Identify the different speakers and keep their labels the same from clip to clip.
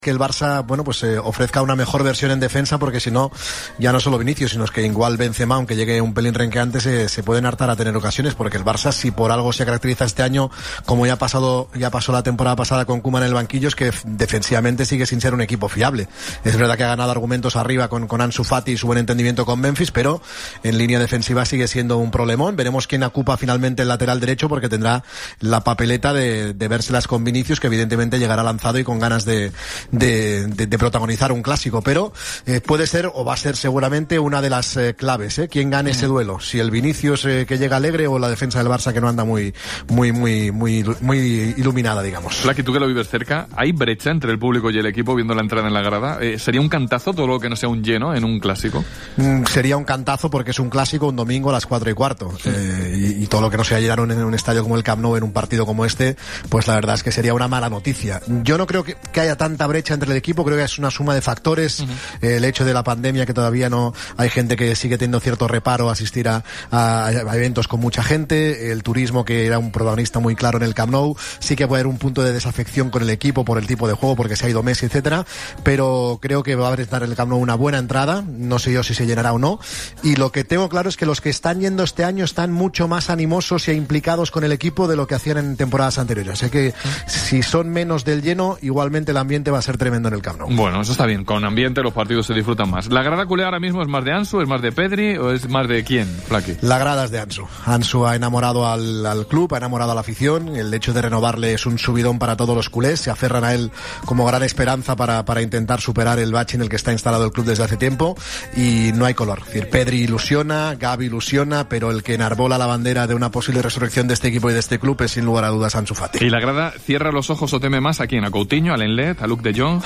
Speaker 1: que el Barça, ofrezca una mejor versión en defensa, porque si no, ya no solo Vinicius, sino es que igual Benzema, aunque llegue un pelín renqueante, se pueden hartar a tener ocasiones, porque el Barça, si por algo se caracteriza este año, como ya pasó la temporada pasada con Koeman en el banquillo, es que defensivamente sigue sin ser un equipo fiable. Es verdad que ha ganado argumentos arriba con Ansu Fati y su buen entendimiento con Memphis, pero en línea defensiva sigue siendo un problemón. Veremos quién ocupa finalmente el lateral derecho, porque tendrá la papeleta de vérselas con Vinicius, que evidentemente llegará lanzado y con ganas de protagonizar un clásico, pero puede ser o va a ser seguramente una de las claves, quién gane ese duelo, si el Vinicius que llega alegre o la defensa del Barça que no anda muy iluminada, digamos.
Speaker 2: Flaky, tú que lo vives cerca, ¿hay brecha entre el público y el equipo viendo la entrada en la grada? ¿Sería un cantazo todo lo que no sea un lleno en un clásico?
Speaker 1: Sería un cantazo porque es un clásico un domingo a las 4:15, y todo lo que no sea llenar en un estadio como el Camp Nou en un partido como este, pues la verdad es que sería una mala noticia. Yo no creo que haya tanta brecha entre el equipo, creo que es una suma de factores, el hecho de la pandemia, que todavía no hay gente que sigue teniendo cierto reparo a asistir a eventos con mucha gente, el turismo, que era un protagonista muy claro en el Camp Nou, sí que puede haber un punto de desafección con el equipo por el tipo de juego, porque se ha ido Messi, etcétera, pero creo que va a estar en el Camp Nou una buena entrada, no sé yo si se llenará o no, y lo que tengo claro es que los que están yendo este año están mucho más animosos e implicados con el equipo de lo que hacían en temporadas anteriores, así que si son menos del lleno, igualmente el ambiente va a ser tremendo en el Camp Nou.
Speaker 2: Bueno, eso está bien, con ambiente los partidos se disfrutan más. ¿La grada culé ahora mismo es más de Ansu, es más de Pedri o es más de quién, Flaky?
Speaker 1: La grada es de Ansu. Ansu ha enamorado al club, ha enamorado a la afición, el hecho de renovarle es un subidón para todos los culés, se aferran a él como gran esperanza para intentar superar el bache en el que está instalado el club desde hace tiempo, y no hay color. Es decir, Pedri ilusiona, Gavi ilusiona, pero el que enarbola la bandera de una posible resurrección de este equipo y de este club es sin lugar a dudas Ansu Fati.
Speaker 2: ¿Y la grada cierra los ojos o teme más a quién? ¿A Coutinho, a Lenglet, a Luke de Jong?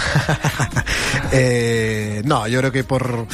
Speaker 1: No, yo creo que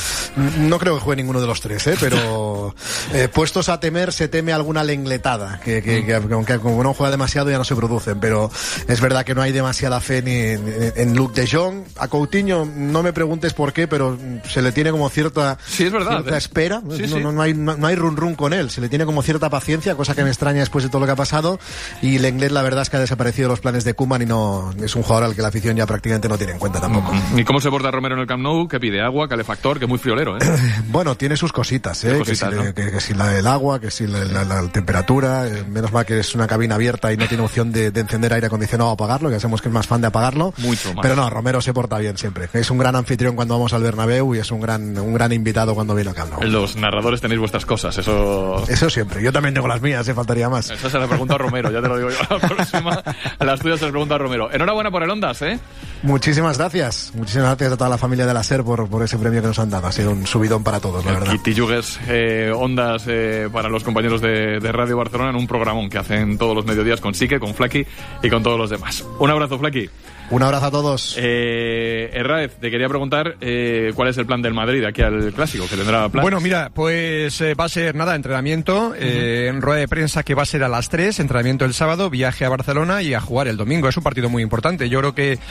Speaker 1: no creo que juegue ninguno de los tres, pero puestos a temer, se teme alguna lengletada, que aunque como no juega demasiado ya no se producen, pero es verdad que no hay demasiada fe ni en Luke de Jong. A Coutinho no me preguntes por qué, pero se le tiene como cierta espera, no hay run con él, se le tiene como cierta paciencia, cosa que me extraña después de todo lo que ha pasado, y Lenglet la verdad es que ha desaparecido de los planes de Koeman y no es un jugador al que la afición ya prácticamente no tiene en cuenta tampoco.
Speaker 2: ¿Y cómo se porta Romero en el Camp Nou? ¿Qué pide? ¿Agua? ¿Calefactor? Que es muy friolero,
Speaker 1: Bueno, tiene sus cositas, que si el agua, que si la temperatura, menos mal que es una cabina abierta y no tiene opción de encender aire acondicionado o apagarlo, que sabemos que es más fan de apagarlo.
Speaker 2: Mucho más.
Speaker 1: Pero no, Romero se porta bien siempre. Es un gran anfitrión cuando vamos al Bernabéu y es un gran invitado cuando viene al Camp Nou.
Speaker 2: Los narradores tenéis vuestras cosas, eso siempre.
Speaker 1: Yo también tengo las mías, faltaría más.
Speaker 2: Eso se la pregunta a Romero, ya te lo digo yo. La próxima, a las tuyas se las pregunta a Romero. Enhorabuena por el Ondas,
Speaker 1: Muchísimas gracias a toda la familia de la SER por ese premio que nos han dado. Ha sido un subidón para todos, la verdad.
Speaker 2: Kitty Yugues, Ondas para los compañeros de Radio Barcelona en un programón que hacen todos los mediodías con Sique, con Flaky y con todos los demás. Un abrazo, Flaky.
Speaker 1: Un abrazo a todos.
Speaker 2: Herráez, te quería preguntar cuál es el plan del Madrid aquí al Clásico, que tendrá plan.
Speaker 3: Bueno, mira, pues va a ser entrenamiento, en rueda de prensa que va a ser a las 3, entrenamiento el sábado, viaje a Barcelona y a jugar el domingo. Es un partido muy importante. Yo creo que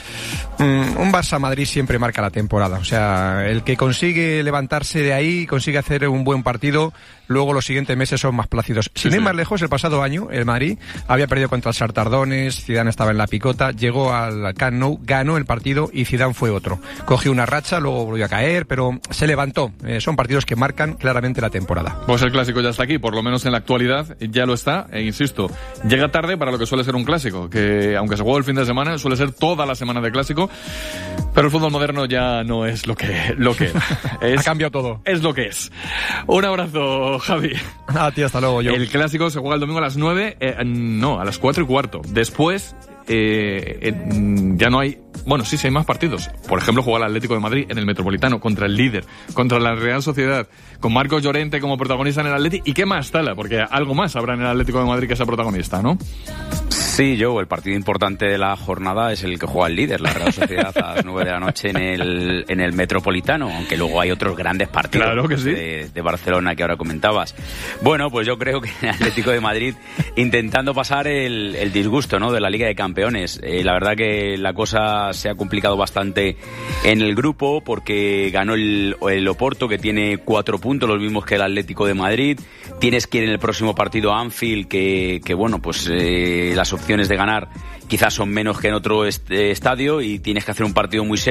Speaker 3: un Barça-Madrid siempre marca la temporada. O sea, el que consigue levantarse de ahí, consigue hacer un buen partido, luego los siguientes meses son más plácidos. Sin ir más lejos, el pasado año, el Madrid había perdido contra el Sartardones, Zidane estaba en la picota, llegó al Camp Nou, ganó el partido y Zidane fue otro. Cogió una racha, luego volvió a caer, pero se levantó. Son partidos que marcan claramente la temporada.
Speaker 2: Pues el Clásico ya está aquí, por lo menos en la actualidad ya lo está, e insisto, llega tarde para lo que suele ser un Clásico, que aunque se juegue el fin de semana, suele ser toda la semana de Clásico, pero el fútbol moderno ya no es lo que era.
Speaker 3: Ha cambiado todo.
Speaker 2: Es lo que es. Un abrazo, Javi.
Speaker 3: A ti, hasta luego, yo.
Speaker 2: El Clásico se juega el domingo a las 9, a las 4:15. Después, ya no hay... Bueno, sí hay más partidos. Por ejemplo, juega el Atlético de Madrid en el Metropolitano contra el líder, contra la Real Sociedad, con Marcos Llorente como protagonista en el Atleti. ¿Y qué más, Tala? Porque algo más habrá en el Atlético de Madrid que sea protagonista, ¿no?
Speaker 4: Sí, el partido importante de la jornada es el que juega el líder, la Real Sociedad, a las 9 de la noche en el Metropolitano, aunque luego hay otros grandes partidos,
Speaker 2: claro que sí,
Speaker 4: de Barcelona que ahora comentabas. Bueno, pues yo creo que el Atlético de Madrid intentando pasar el disgusto, ¿no?, de la Liga de Campeones. La verdad que la cosa se ha complicado bastante en el grupo porque ganó el Oporto, que tiene 4 puntos, los mismos que el Atlético de Madrid. Tienes que ir en el próximo partido a Anfield, que bueno, pues las opciones de ganar quizás son menos que en otro estadio y tienes que hacer un partido muy serio.